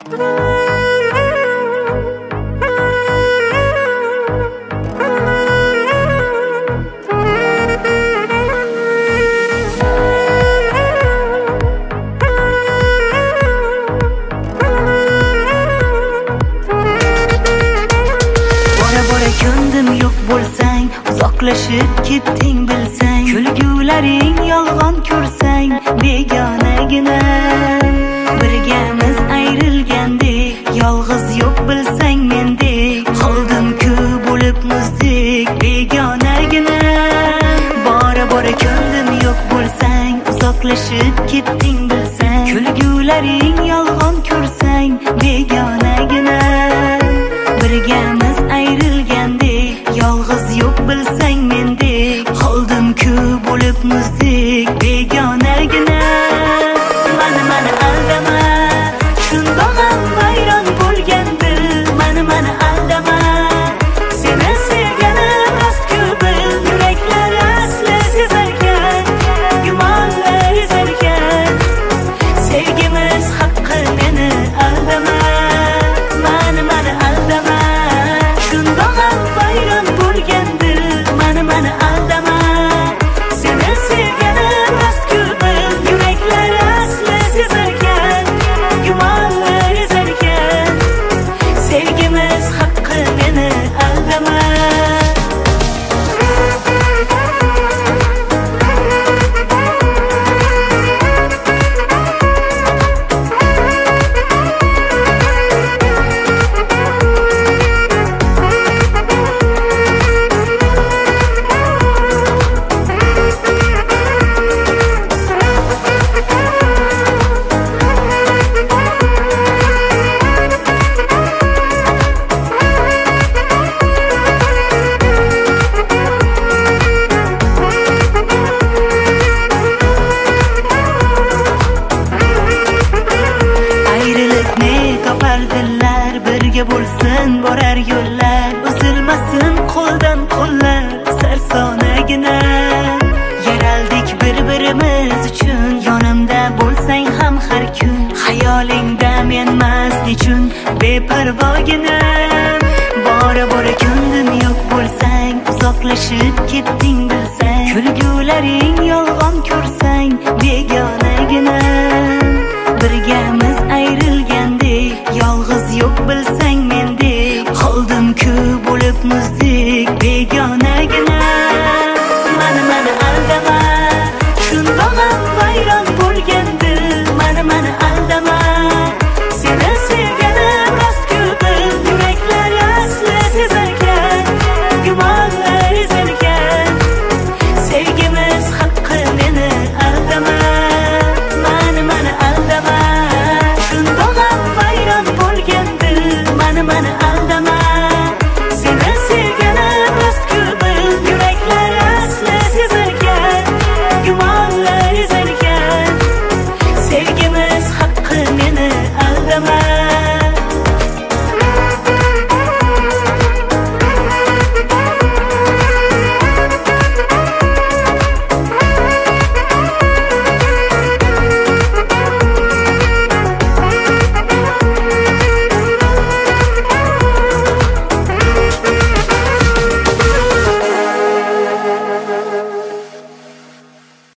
Ko'ndim yo'q bo'lsang, uzoqlashib ketding bilsang, kulgularing yolg'on ko'rsang, begonagina birgamiz ayrilgandek, yolg'iz yo'q bilsang mendek, qoldim-ku bo'lib muzdek, begonagina. Bora bora ko'ndim yo'q bo'lsang, uzoqlashib ketding bilsang, kulgularing yolg'on ko'rsang, begonagina birgamiz ayrilgandek, yolg'iz yo'q bilsang mendek, qoldim-ku bo'lib muzdek, begonagina. Mani aldama, shundoq ham vayron bo'lgan dil, mani aldama, seni sevganim rost-ku bil, yuraklar asli sezarkan, gumonlar ezarkan, sevgimiz haqqi, meni aldama, mani aldama, shundoq ham vayron bo'lgan dil, mani aldama, seni sevganim rost-ku bil, yuraklar asli sezarkan, gumonlar ezarkan, sevgimiz haqqi, meni aldama. Dillar birga bo'lsin borar yo'llar, uzilmasin qo'ldan qo'llar, sarsonagina yaraldik bir-birimiz uchun, yonimda bo'lsang ham har kun, xayolingda menmas nechun beparvogina. Bora bora ko'ndim yo'q bo'lsang, uzoqlashib ketding bilsang, kulgularing yolg'on ko'rsang, begonagina birgamiz